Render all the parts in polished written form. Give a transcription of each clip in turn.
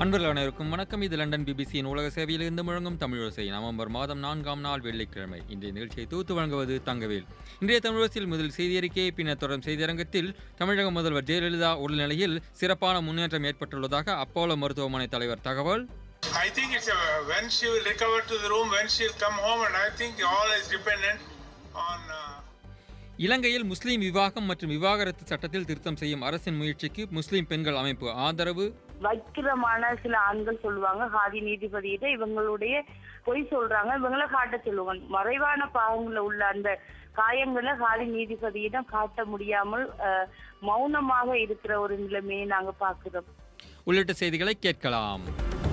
அன்பர்கள் அனைவருக்கும் வணக்கம். இது லண்டன் பிபிசியின் உலக சேவையிலிருந்து முழங்கும் தமிழோசை. நவம்பர் மாதம் 4ஆம் நாள் வெள்ளிக்கிழமை. இன்றைய நிகழ்ச்சியை தொகுத்து வழங்குவது தங்கவேல். இன்றைய தமிழோசையில் முதல் செய்தி அறிக்கை, பின்னர் தொடரும் செய்தியரங்கத்தில் தமிழக முதல்வர் ஜெயலலிதா உடல்நிலையில் சிறப்பான முன்னேற்றம் ஏற்பட்டுள்ளதாக அப்போலோ மருத்துவமனை தலைவர் தகவல். I think it's when she will recover to the room, when she will come home, and I think all is dependent on. இலங்கையில் முஸ்லீம் விவாகம் மற்றும் விவாகரத்து சட்டத்தில் திருத்தம் செய்யும் அரசின் முயற்சிக்கு முஸ்லீம் பெண்கள் அமைப்பு ஆதரவு. வக்கிரமான சில ஆண்கள் சொல்லுவாங்க ஹாதி நீதிபதியிட்ட இவங்களுடைய பொய் சொல்றாங்க, இவங்களை காட்ட சொல்லுவாங்க. மறைவான பாவங்கள்ல உள்ள அந்த காயங்களை ஹாதி நீதிபதியிடம் காட்ட முடியாமல் மௌனமாக இருக்கிற ஒரு நிலைமையை நாங்க பார்க்கிறோம். உள்ளிட்ட செய்திகளை கேட்கலாம்.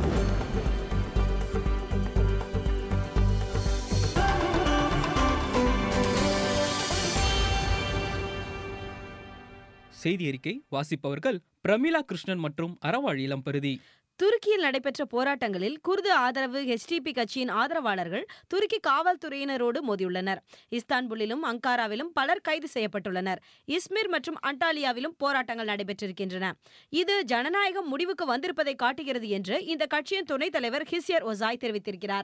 செய்தி அறிக்கை வாசிப்பவர்கள் பிரமிளா கிருஷ்ணன் மற்றும் அறவாழ் இளம்பருதி. துருக்கியில் நடைபெற்ற போராட்டங்களில் குர்து ஆதரவு HDP கட்சியின் ஆதரவாளர்கள் துருக்கி காவல்துறையினரோடு மோதியுள்ளனர். இஸ்தான்புல்லிலும் அங்காராவிலும் பலர் கைது செய்யப்பட்டுள்ளனர். இஸ்மிர் மற்றும் அண்டாலியாவிலும் போராட்டங்கள் நடைபெற்றிருக்கின்றன. இது ஜனநாயகம் முடிவுக்கு வந்திருப்பதை காட்டுகிறது என்று இந்த கட்சியின் துணைத் தலைவர் ஹிஸ்யர் ஒசாய் தெரிவித்திருக்கிறார்.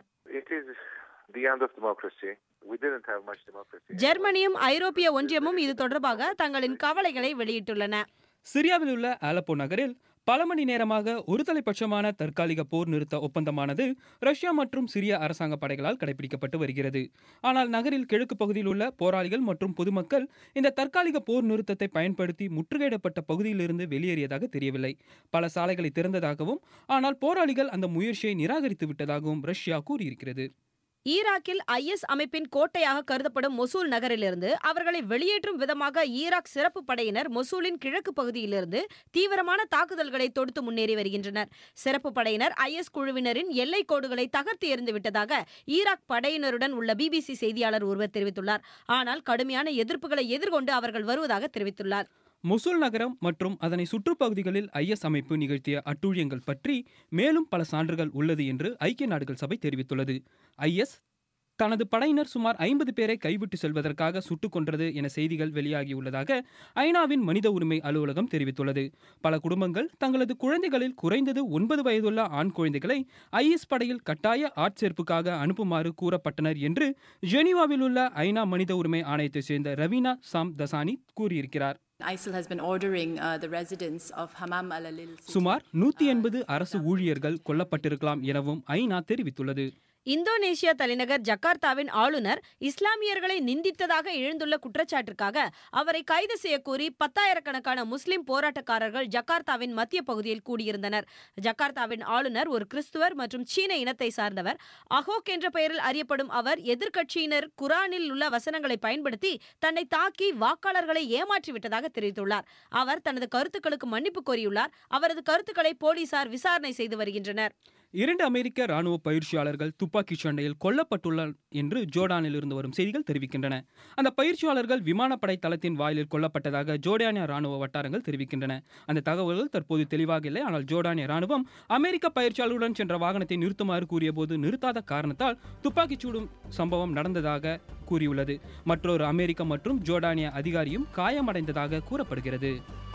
ஜெர்மனியும் ஐரோப்பிய ஒன்றியமும் இது தொடர்பாக தங்களின் கவலைகளை வெளியிட்டுள்ளன. சிரியாவில் உள்ள ஆலப்போ நகரில் பல மணி நேரமாக ஒருதலைபட்சமான தற்காலிக போர் நிறுத்த ஒப்பந்தமானது ரஷ்யா மற்றும் சிரிய அரசாங்க படைகளால் கடைபிடிக்கப்பட்டு வருகிறது. ஆனால் நகரில் கிழக்கு பகுதியில் உள்ள போராளிகள் மற்றும் பொதுமக்கள் இந்த தற்காலிக போர் நிறுத்தத்தை பயன்படுத்தி முற்றுகையிடப்பட்ட பகுதியிலிருந்து வெளியேறியதாக தெரியவில்லை. பல சாலைகளை திறந்ததாகவும் ஆனால் போராளிகள் அந்த முயற்சியை நிராகரித்து விட்டதாகவும் ரஷ்யா கூறியிருக்கிறது. ஈராக்கில் IS அமைப்பின் கோட்டையாக கருதப்படும் மொசூல் நகரிலிருந்து அவர்களை வெளியேற்றும் விதமாக ஈராக் சிறப்பு படையினர் மொசூலின் கிழக்கு பகுதியிலிருந்து தீவிரமான தாக்குதல்களை தொடுத்து முன்னேறி வருகின்றனர். சிறப்பு படையினர் IS குழுவினரின் எல்லை கோடுகளை தகர்த்து எறிந்து விட்டதாக ஈராக் படையினருடன் உள்ள BBC செய்தியாளர் ஒருவர் தெரிவித்துள்ளார். ஆனால் கடுமையான எதிர்ப்புகளை எதிர்கொண்டு அவர்கள் வருவதாக தெரிவித்துள்ளார். மொசூல் நகரம் மற்றும் அதனை சுற்றுப்பகுதிகளில் IS அமைப்பு நிகழ்த்திய அட்டூழியங்கள் பற்றி மேலும் பல சான்றுகள் உள்ளது என்று ஐக்கிய நாடுகள் சபை தெரிவித்துள்ளது. IS தனது படையினர் சுமார் 50 பேரை கைவிட்டு செல்வதற்காக சுட்டுக் கொன்றது என செய்திகள் வெளியாகியுள்ளதாக ஐநாவின் மனித உரிமை அலுவலகம் தெரிவித்துள்ளது. பல குடும்பங்கள் தங்களது குழந்தைகளில் குறைந்தது 9 வயதுள்ள ஆண் குழந்தைகளை IS படையில் கட்டாய ஆட்சேர்ப்புக்காக அனுப்புமாறு கூறப்பட்டனர் என்று ஜெனீவாவில் உள்ள ஐநா மனித உரிமை ஆணையத்தைச் சேர்ந்த ரவீனா சாம்தசானி கூறியிருக்கிறார். ISIL has been ordering the residents of Hammam al-Alil. சுமார் 180 அரசு ஊழியர்கள் கொல்லப்பட்டிருக்கலாம் எனவும் ஐநா தெரிவித்துள்ளது. இந்தோனேஷியா தலைநகர் ஜகார்த்தாவின் ஆளுநர் இஸ்லாமியர்களை நிந்தித்ததாக எழுந்துள்ள குற்றச்சாட்டிற்காக அவரை கைது செய்ய கோரி 10,000கணக்கான முஸ்லிம் போராட்டக்காரர்கள் ஜகார்த்தாவின் மத்திய பகுதியில் கூடியிருந்தனர். ஜகார்த்தாவின் ஆளுநர் ஒரு கிறிஸ்துவர் மற்றும் சீன இனத்தை சார்ந்தவர். அஹோக் என்ற பெயரில் அறியப்படும் அவர் எதிர்க்கட்சியினர் குரானில் உள்ள வசனங்களை பயன்படுத்தி தன்னை தாக்கி வாக்காளர்களை ஏமாற்றிவிட்டதாக தெரிவித்துள்ளார். அவர் தனது கருத்துக்களுக்கு மன்னிப்பு கோரியுள்ளார். அவரது கருத்துக்களை போலீசார் விசாரணை செய்து வருகின்றனர். 2 அமெரிக்க ராணுவ பயிற்சியாளர்கள் துப்பாக்கி சண்டையில் கொல்லப்பட்டுள்ளனர் என்று ஜோர்டானில் இருந்து வரும் செய்திகள் தெரிவிக்கின்றன. அந்த பயிற்சியாளர்கள் விமானப்படை தளத்தின் வாயிலில் கொல்லப்பட்டதாக ஜோர்டானிய ராணுவ வட்டாரங்கள் தெரிவிக்கின்றன. அந்த தகவல்கள் தற்போது தெளிவாக இல்லை. ஆனால் ஜோர்டானிய ராணுவம் அமெரிக்க பயிற்சியாளருடன் சென்ற வாகனத்தை நிறுத்துமாறு கூறியபோது நிறுத்தாத காரணத்தால் துப்பாக்கிச் சூடும் சம்பவம் நடந்ததாக கூறியுள்ளது. மற்றொரு அமெரிக்க மற்றும் ஜோர்டானிய அதிகாரியும் காயமடைந்ததாக கூறப்படுகிறது.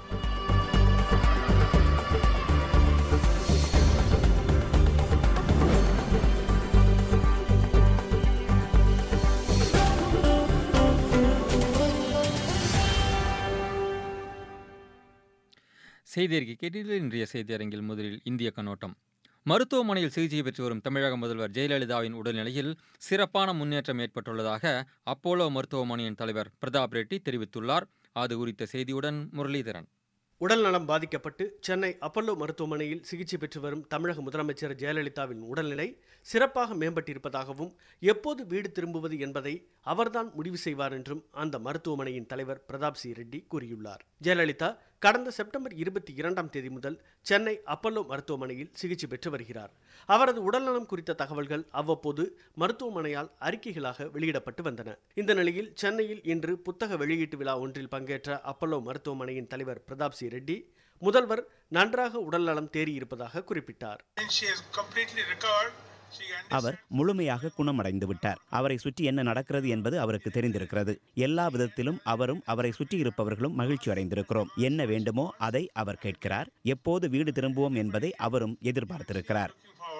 செய்தி அறிக்கை கேட்டீர்கள். இன்றைய செய்தி அரங்கில் முதலில் இந்திய கண்ணோட்டம். மருத்துவமனையில் சிகிச்சை பெற்று வரும் தமிழக முதல்வர் ஜெயலலிதாவின் உடல்நிலையில் சிறப்பான முன்னேற்றம் ஏற்பட்டுள்ளதாக அப்போலோ மருத்துவமனையின் தலைவர் பிரதாப் ரெட்டி தெரிவித்துள்ளார். அது குறித்த செய்தியுடன் முரளிதரன். உடல்நலம் பாதிக்கப்பட்டு சென்னை அப்பல்லோ மருத்துவமனையில் சிகிச்சை பெற்று வரும் தமிழக முதலமைச்சர் ஜெயலலிதாவின் உடல்நிலை சிறப்பாக மேம்பட்டிருப்பதாகவும் எப்போது வீடு திரும்புவது என்பதை அவர்தான் முடிவு செய்வார் என்றும் அந்த மருத்துவமனையின் தலைவர் பிரதாப் சி ரெட்டி கூறியுள்ளார். ஜெயலலிதா கடந்த செப்டம்பர் 22ஆம் தேதி முதல் சென்னை அப்பல்லோ மருத்துவமனையில் சிகிச்சை பெற்று வருகிறார். அவரது உடல்நலம் குறித்த தகவல்கள் அவ்வப்போது மருத்துவமனையால் அறிக்கைகளாக வெளியிடப்பட்டு வந்தன. இந்த நிலையில் சென்னையில் இன்று புத்தக வெளியீட்டு விழா ஒன்றில் பங்கேற்ற அப்பல்லோ மருத்துவமனையின் தலைவர் பிரதாப் சி ரெட்டி முதல்வர் நன்றாக உடல்நலம் தேறியிருப்பதாக குறிப்பிட்டார். She has completely recovered அவர் முழுமையாக குணமடைந்து விட்டார். அவரை சுற்றி என்ன நடக்கிறது என்பது அவருக்கு தெரிந்திருக்கிறது. எல்லா விதத்திலும் அவரும் அவரை சுற்றி இருப்பவர்களும் மகிழ்ச்சி அடைந்திருக்கிறோம். என்ன வேண்டுமோ அதை அவர் கேட்கிறார். எப்போது வீடு திரும்புவோம் என்பதை அவரும் எதிர்பார்த்திருக்கிறார்.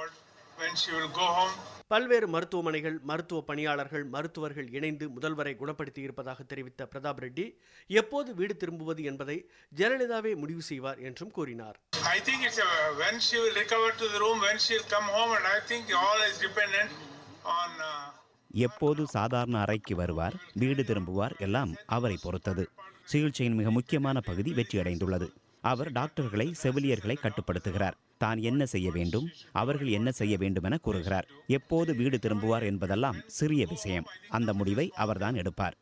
பல்வேறு மருத்துவமனைகள், மருத்துவ பணியாளர்கள், மருத்துவர்கள் இணைந்து முதல்வரை குணப்படுத்தி இருப்பதாக தெரிவித்த பிரதாப் ரெட்டி, எப்போது வீடு திரும்புவது என்பதை ஜெயலலிதாவே முடிவு செய்வார் என்றும் கூறினார். I think it's when she will recover to the room, when she will come home, and I think all is dependent on. எப்போது சாதாரண அறைக்கு வருவார், வீடு திரும்புவார் எல்லாம் அவரை பொறுத்தது. சிகிச்சையின் மிக முக்கியமான பகுதி வெற்றியடைந்துள்ளது. அவர் டாக்டர்களை, செவிலியர்களை கட்டுப்படுத்துகிறார். தான் என்ன செய்ய வேண்டும், அவர்கள் என்ன செய்ய வேண்டும் என கூறுகிறார். எப்போது வீடு திரும்புவார் என்பதெல்லாம் சிறிய விஷயம். அந்த முடிவை அவர்தான் எடுப்பார்.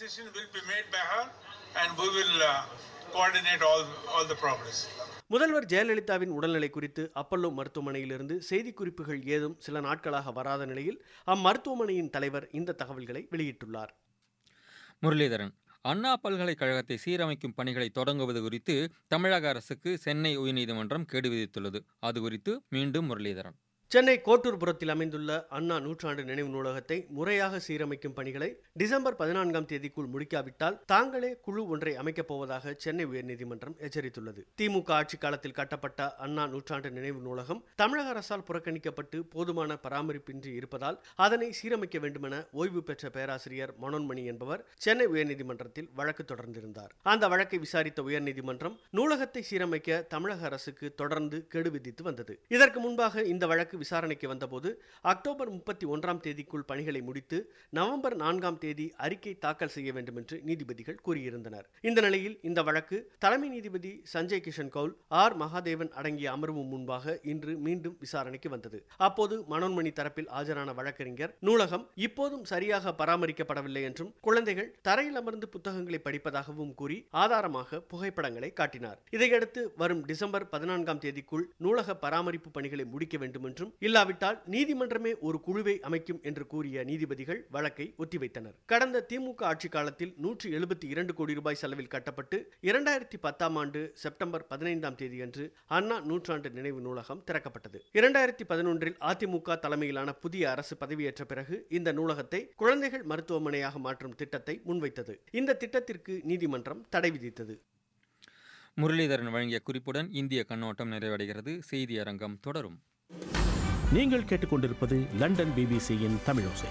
முதல்வர் ஜெயலலிதாவின் உடல்நிலை குறித்து அப்பல்லோ மருத்துவமனையிலிருந்து செய்திக்குறிப்புகள் ஏதும் சில நாட்களாக வராத நிலையில் அம்மருத்துவமனையின் தலைவர் இந்த தகவல்களை வெளியிட்டுள்ளார். முரளிதரன், அண்ணா பல்கலைக்கழகத்தை சீரமைக்கும் பணிகளை தொடங்குவது குறித்து தமிழக அரசுக்கு சென்னை உயர்நீதிமன்றம் கெடு விதித்துள்ளது. அது குறித்து மீண்டும் முரளிதரன். சென்னை கோட்டூர்புரத்தில் அமைந்துள்ள அண்ணா நூற்றாண்டு நினைவு நூலகத்தை முறையாக சீரமைக்கும் பணிகளை டிசம்பர் 14ஆம் தேதிக்குள் முடிக்காவிட்டால் தாங்களே குழு ஒன்றை அமைக்கப் போவதாக சென்னை உயர்நீதிமன்றம் எச்சரித்துள்ளது. திமுக ஆட்சி காலத்தில் கட்டப்பட்ட அண்ணா நூற்றாண்டு நினைவு நூலகம் தமிழக அரசால் புறக்கணிக்கப்பட்டு போதுமான பராமரிப்பின்றி இருப்பதால் அதனை சீரமைக்க வேண்டுமென ஓய்வு பெற்ற பேராசிரியர் மனோன்மணி என்பவர் சென்னை உயர்நீதிமன்றத்தில் வழக்கு தொடர்ந்திருந்தார். அந்த வழக்கை விசாரித்த உயர்நீதிமன்றம் நூலகத்தை சீரமைக்க தமிழக அரசுக்கு தொடர்ந்து கெடு விதித்து வந்தது. இதற்கு முன்பாக இந்த வழக்கு விசாரணைக்கு வந்தபோது அக்டோபர் 31ஆம் தேதிக்குள் பணிகளை முடித்து நவம்பர் 4ஆம் தேதி அறிக்கை தாக்கல் செய்ய வேண்டும் என்று நீதிபதிகள் கூறியிருந்தனர். இந்த நிலையில் இந்த வழக்கு தலைமை நீதிபதி சஞ்சய் கிஷன் கவுல், ஆர் மகாதேவன் அடங்கிய அமர்வு முன்பாக இன்று மீண்டும் விசாரணைக்கு வந்தது. அப்போது மனோன்மணி தரப்பில் ஆஜரான வழக்கறிஞர் நூலகம் இப்போதும் சரியாக பராமரிக்கப்படவில்லை என்றும் குழந்தைகள் தரையில் அமர்ந்து புத்தகங்களை படிப்பதாகவும் கூறி ஆதாரமாக புகைப்படங்களை காட்டினார். இதையடுத்து வரும் டிசம்பர் 14ஆம் தேதிக்குள் நூலக பராமரிப்பு பணிகளை முடிக்க வேண்டும் என்றும் இல்லாவிட்டால் நீதிமன்றமே ஒரு குழுவை அமைக்கும் என்று கூறிய நீதிபதிகள் வழக்கை ஒத்திவைத்தனர். கடந்த திமுக ஆட்சி காலத்தில் 172 கோடி ரூபாய் செலவில் கட்டப்பட்டு 2010ஆம் ஆண்டு செப்டம்பர் 15ஆம் தேதியன்று அண்ணா நூற்றாண்டு நினைவு நூலகம் திறக்கப்பட்டது. 2011இல் அதிமுக தலைமையிலான புதிய அரசு பதவியேற்ற பிறகு இந்த நூலகத்தை குழந்தைகள் மருத்துவமனையாக மாற்றும் திட்டத்தை முன்வைத்தது. இந்த திட்டத்திற்கு நீதிமன்றம் தடை விதித்தது. முரளிதரன் வழங்கிய குறிப்புடன் இந்திய கண்ணோட்டம் நிறைவடைகிறது. செய்தி அரங்கம் தொடரும். நீங்கள் கேட்டுக்கொண்டிருப்பது லண்டன் பிபிசியின் தமிழோசை.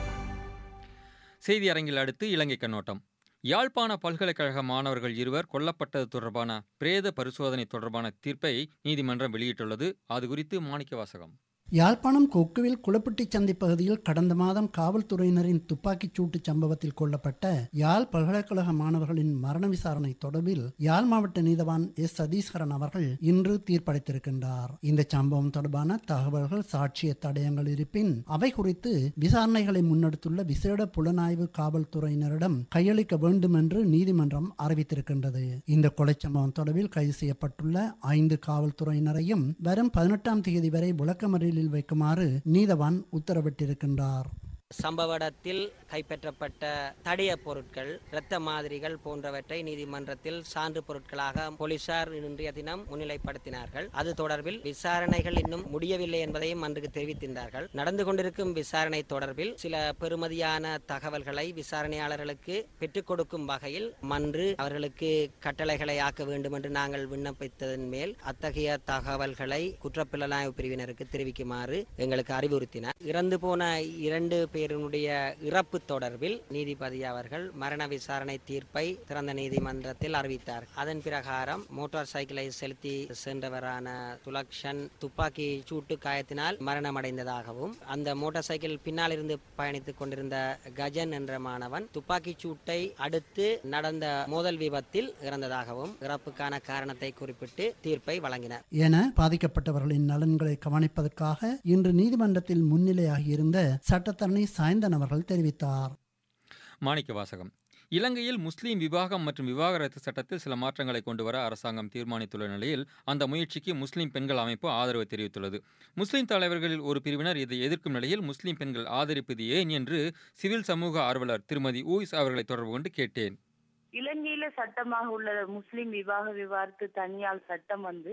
செய்தி அரங்கில் அடுத்து இலங்கை கண்ணோட்டம். யாழ்ப்பாண பல்கலைக்கழக மாணவர்கள் 2 கொல்லப்பட்டது தொடர்பான பிரேத பரிசோதனை தொடர்பான தீர்ப்பை நீதிமன்றம் வெளியிட்டுள்ளது. அது குறித்து மாணிக்க வாசகம். யாழ்ப்பாணம் கொக்குவில் குளப்பட்டி சந்தை பகுதியில் கடந்த மாதம் காவல்துறையினரின் துப்பாக்கிச் சூட்டு சம்பவத்தில் கொல்லப்பட்ட யாழ் பல்கலைக்கழக மாணவர்களின் மரண விசாரணை தொடர்பில் யாழ் மாவட்ட நீதவான் எஸ் சதீஸ்வரன் அவர்கள் இன்று தீர்ப்பளித்திருக்கின்றார். இந்த சம்பவம் தொடர்பான தகவல்கள், சாட்சிய தடயங்கள் இருப்பின் அவை குறித்து விசாரணைகளை முன்னெடுத்துள்ள விசேட புலனாய்வு காவல்துறையினரிடம் கையளிக்க வேண்டும் என்று நீதிமன்றம் அறிவித்திருக்கின்றது. இந்த கொலை சம்பவம் தொடர்பில் கைது செய்யப்பட்டுள்ள 5 காவல்துறையினரையும் வரும் 18ஆம் தேதி வரை விளக்கமறியலில் வைக்குமாறு நீதவான் உத்தரவிட்டிருக்கின்றார். சம்பவ இடத்தில் கைப்பற்றப்பட்ட தடய பொருட்கள், இரத்த மாதிரிகள் போன்றவற்றை நீதிமன்றத்தில் சான்று பொருட்களாக போலீசார் இன்றைய தினம் முன்னிலைப்படுத்தினார்கள். அது தொடர்பில் விசாரணைகள் இன்னும் முடியவில்லை என்பதையும் அன்றைக்கு தெரிவித்திருந்தார்கள். நடந்து கொண்டிருக்கும் விசாரணை தொடர்பில் சில பெறுமதியான தகவல்களை விசாரணையாளர்களுக்கு பெற்றுக் கொடுக்கும் வகையில் மன்று அவர்களுக்கு கட்டளைகளை ஆக்க வேண்டும் என்று நாங்கள் விண்ணப்பித்ததன் மேல் அத்தகைய தகவல்களை குற்றப்புலனாய்வு பிரிவினருக்கு தெரிவிக்குமாறு எங்களுக்கு அறிவுறுத்தினார். இறந்து போன 2 பேருடைய இறப்பு தொடர்பில் நீதிபதி அவர்கள் மரண விசாரணை தீர்ப்பை திறந்த நீதிமன்றத்தில் அறிவித்தார். அதன் பிரகாரம் மோட்டார் சைக்கிளை செலுத்தி சென்றவரான துலக்ஷன் துப்பாக்கி சூட்டு காயத்தினால் மரணமடைந்ததாகவும், அந்த மோட்டார் சைக்கிள் பின்னால் இருந்து பயணித்துக் கொண்டிருந்த கஜன் என்ற மாணவன் துப்பாக்கி சூட்டை அடுத்து நடந்த மோதல் விபத்தில் இறந்ததாகவும் இறப்புக்கான காரணத்தை குறிப்பிட்டு தீர்ப்பை வழங்கினார் என பாதிக்கப்பட்டவர்களின் நலன்களை கவனிப்பதற்காக இன்று நீதிமன்றத்தில் முன்னிலையாகியிருந்த சட்டத்தரணி சாய்ந்தன் அவர்கள் தெரிவித்தார். மாணிக்க வாசகம். இலங்கையில் முஸ்லீம் விவாகம் மற்றும் விவாகரத்து சட்டத்தில் சில மாற்றங்களை கொண்டு வர அரசாங்கம் தீர்மானித்துள்ள நிலையில் அந்த முயற்சிக்கு முஸ்லீம் பெண்கள் அமைப்பு ஆதரவு தெரிவித்துள்ளது. முஸ்லீம் தலைவர்களில் ஒரு பிரிவினர் இதை எதிர்க்கும் நிலையில் முஸ்லீம் பெண்கள் ஆதரிப்பது ஏன் என்று சிவில் சமூக ஆர்வலர் திருமதி ஊயிஸ் அவர்களை தொடர்பு கொண்டு கேட்டேன். இலங்கையில சட்டமாக உள்ள முஸ்லீம் விவாகரத்து தனியால் சட்டம்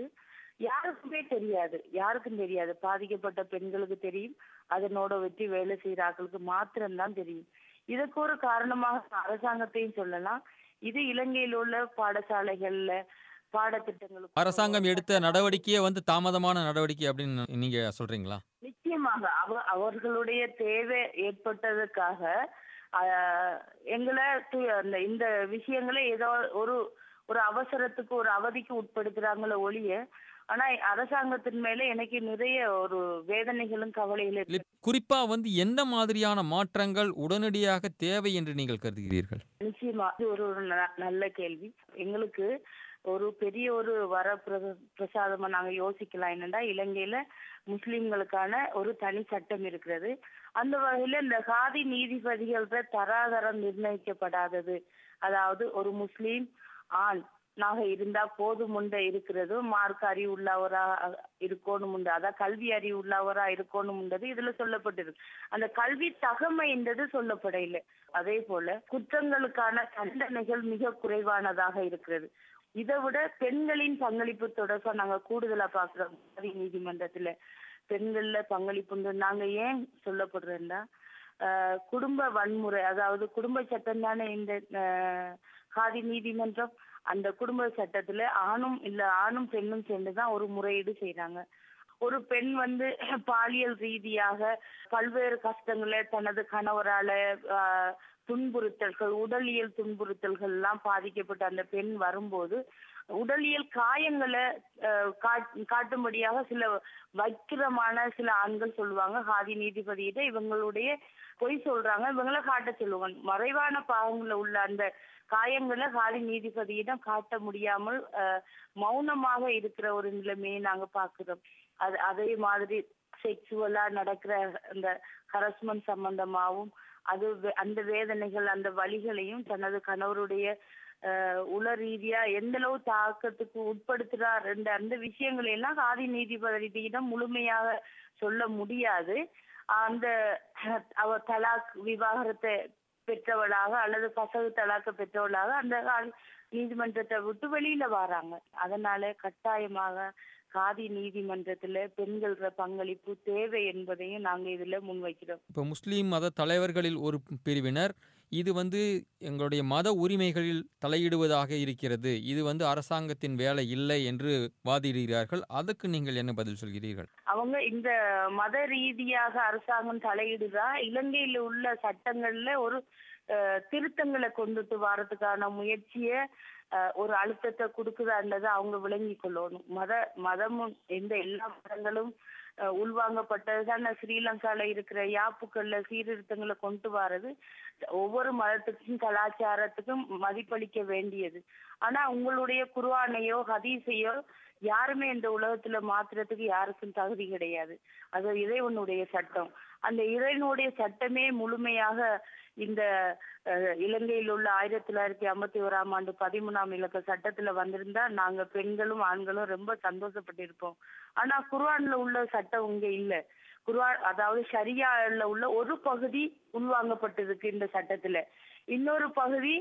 யாருக்கும் தெரியாது. பாதிக்கப்பட்ட பெண்களுக்கு தெரியும், அதனோட வெற்றி வேலை செய்யற ஆட்களுக்கு மாத்திரம்தான் தெரியும். இதுக்கு ஒரு காரணமாக அரசாங்கத்தையும் சொல்லலாம். இது இலங்கையில் உள்ள பாடசாலைகள்ல பாடத்திட்டங்களுக்கு அரசாங்கம் எடுத்த நடவடிக்கையே தாமதமான நடவடிக்கை அப்படின்னு நீங்க சொல்றீங்களா? நிச்சயமாக அவர்களுடைய தேவை ஏற்பட்டதுக்காக எங்களை இந்த விஷயங்களை ஏதோ ஒரு அவசரத்துக்கு ஒரு அவதிக்கு உட்படுத்துறாங்களோ ஒழிய, ஆனா அரசாங்கத்தின் மேல எனக்கு நிறைய ஒரு வேதனைகளும் கவலைகளும். குறிப்பா எந்த மாதிரியான மாற்றங்கள் உடனடியாக தேவை என்று நீங்கள் கருதுகிறீர்கள்? நிச்சயமா இது ஒரு நல்ல கேள்வி. எங்களுக்கு ஒரு பெரிய ஒரு பிரசாதமா நாங்க யோசிக்கலாம். என்னன்னா, இலங்கையில முஸ்லிம்களுக்கான ஒரு தனி சட்டம் இருக்கிறது. அந்த வகையில இந்த காதி நீதிபதிகள தராதரம் நிர்ணயிக்கப்படாதது, அதாவது ஒரு முஸ்லிம் ஆண் இருந்தா போதுமுண்ட இருக்கிறது, மார்க்க அறிவு உள்ளவரா இருக்கணும், அதான் கல்வி அறிவு உள்ளவரா இருக்கணும்ன்றது இதுல சொல்லப்பட்டிருக்கு. அந்த கல்வி தகமை என்றது சொல்லப்பட இல்லை. அதே போல குற்றங்களுக்கான தண்டனைகள் மிக குறைவானதாக இருக்கிறது. இதை விட பெண்களின் பங்களிப்பு தொடர்பா நாங்க கூடுதலா பாக்குறோம். நீதிமன்றத்துல பெண்கள்ல பங்களிப்பு நாங்க ஏன் சொல்லப்படுறோம்னா, குடும்ப வன்முறை, அதாவது குடும்ப சட்டம் தானே இந்த காதி நீதிமன்றம். அந்த குடும்ப சட்டத்துல ஆணும் பெண்ணும் சேர்ந்துதான் ஒரு முறையீடு செய்யறாங்க. ஒரு பெண் பாலியல் ரீதியாக பல்வேறு கஷ்டங்களை தனது கணவரால துன்புறுத்தல்கள், உடலியல் துன்புறுத்தல்கள் எல்லாம் பாதிக்கப்பட்ட அந்த பெண் வரும்போது உடலியல் காயங்களை காட்டும்படியாக சில வக்கிரமான சில ஆண்கள் சொல்லுவாங்க. காதி நீதிபதியிட்ட இவங்களுடைய பொய் சொல்றாங்க, இவங்களை காட்ட சொல்லுவாங்க. மறைவான பாகங்கள்ல உள்ள அந்த காயங்களை காதி நீதிபதியிடம் காட்ட முடியாமல் மௌனமாக இருக்கிற ஒரு நிலைமையை நாங்க பாக்குறோம். அதே மாதிரி செக்சுவலா நடக்கிற அந்த ஹரஸ்மெண்ட் சம்பந்தமாகவும் அந்த வேதனைகள் அந்த வலிகளையும் தனது கணவருடைய உள ரீதியா எந்த அளவு தாக்கத்துக்கு உட்படுத்துறார் என்ற அந்த விஷயங்களை எல்லாம் காதி நீதிபதியிடம் முழுமையாக சொல்ல முடியாது. அந்த அவர் தலாக் விவாகரத்தை பெற்றவளாக அல்லது கசகு தலாக்க பெற்றவளாக அந்த நீதிமன்றத்தை விட்டு வெளியில வராங்க. அதனால கட்டாயமாக காதி நீதிமன்றத்துல பெண்கள பங்களிப்பு தேவை என்பதையும் நாங்க இதுல முன்வைக்கிறோம். இப்ப முஸ்லீம் மத தலைவர்களில் ஒரு பிரிவினர் இது எங்களுடைய மத உரிமைகளில் தலையிடுவதாக இருக்கிறது, இது அரசாங்கத்தின் வேலை இல்லை என்று வாதிடுகிறார்கள். அதுக்கு நீங்கள் என்ன பதில் சொல்கிறீர்கள்? அவங்க இந்த மத ரீதியாக அரசாங்கம் தலையிடுதா, இலங்கையில உள்ள சட்டங்கள்ல ஒரு திருத்தங்களை கொண்டுட்டு வரதுக்கான முயற்சிய ஒரு அழுத்தத்தை கொடுக்குதான்றதை அவங்க விளங்கி கொள்ளணும். மதமும் எல்லா மதங்களும் உள்வாங்கப்பட்டதுதான். ஸ்ரீலங்கால இருக்கிற யாப்புக்கள்ல சீர்திருத்தங்களை கொண்டு வர்றது ஒவ்வொரு மதத்துக்கும் கலாச்சாரத்துக்கும் மதிப்பளிக்க வேண்டியது. ஆனா உங்களுடைய குர்ஆனையோ ஹதீஸையோ யாருமே இந்த உலகத்துல மாத்துறதுக்கு யாருக்கும் தகுதி கிடையாது. அது இறைவனுடைய சட்டம். அந்த இறைவனுடைய சட்டமே முழுமையாக இந்த இலங்கையில் உள்ள 1951ஆம் ஆண்டு 13ஆம் இலக்க சட்டத்துல வந்திருந்தா நாங்க பெண்களும் ஆண்களும் ரொம்ப சந்தோஷப்பட்டிருப்போம். ஆனா குர்ஆன்ல உள்ள சட்டம் இங்க இல்ல. குர்ஆன் அதாவது ஷரியால உள்ள ஒரு பகுதி உள்வாங்கப்பட்டிருக்கு இந்த சட்டத்துல, இன்னொரு பகுதி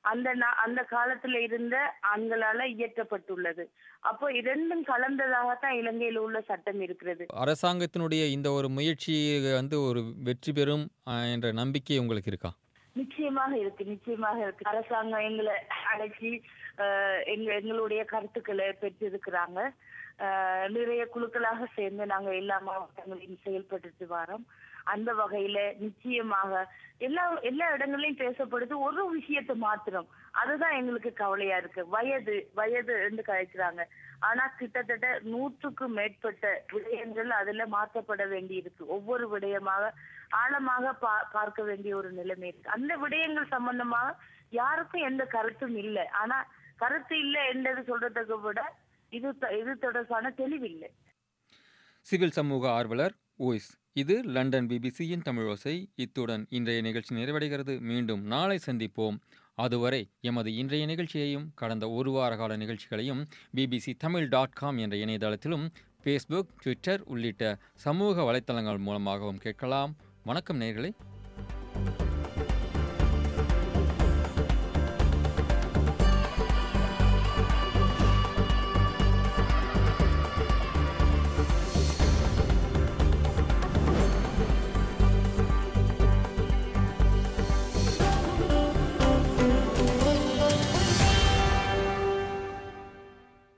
அந்த காலத்துல இருந்த ஆண்களால இயற்றப்பட்டுள்ளது. அப்போ இரண்டும் கலந்ததாகத்தான் இலங்கையில உள்ள சட்டம் இருக்கிறது. அரசாங்கத்தினுடைய இந்த ஒரு முயற்சி ஒரு வெற்றி பெறும் என்ற நம்பிக்கை உங்களுக்கு இருக்கா? நிச்சயமாக இருக்கு. அரசாங்கம் எங்களை அழைச்சி எங்களுடைய கருத்துக்களை பெற்றிருக்கிறாங்க. நிறைய குழுக்களாக சேர்ந்து நாங்க எல்லா மாவட்டங்களையும் செயல்பட்டு வரோம். அந்த வகையில நிச்சயமாக எல்லா இடங்களையும் பேசப்படுது ஒரு விஷயத்தை மாத்திரம். அதுதான் எங்களுக்கு கவலையா இருக்கு. வயது என்று கழிக்கிறாங்க. ஆனா கிட்டத்தட்ட 100க்கும் மேற்பட்ட விடயங்கள் அதுல மாற்றப்பட வேண்டி இருக்கு. ஒவ்வொரு விடயமாக ஆழமாக பார்க்க வேண்டிய ஒரு நிலைமை இருக்கு. அந்த விடயங்கள் சம்பந்தமாக யாருக்கும் எந்த கருத்தும் இல்லை. ஆனா கருத்து இல்லை என்றது சொல்றதுக்கு விட இது தொடர்பான தெளிவில்லை. சிவில் சமூக ஆர்வலர் ஓய்ஸ். இது லண்டன் பிபிசியின் தமிழோசை. இத்துடன் இன்றைய நிகழ்ச்சி நிறைவடைகிறது. மீண்டும் நாளை சந்திப்போம். அதுவரை எமது இன்றைய நிகழ்ச்சியையும் கடந்த ஒரு வார கால நிகழ்ச்சிகளையும் bbctamil.com என்ற இணையதளத்திலும் ஃபேஸ்புக், ட்விட்டர் உள்ளிட்ட சமூக வலைத்தளங்கள் மூலமாகவும் கேட்கலாம். வணக்கம் நேயர்களே.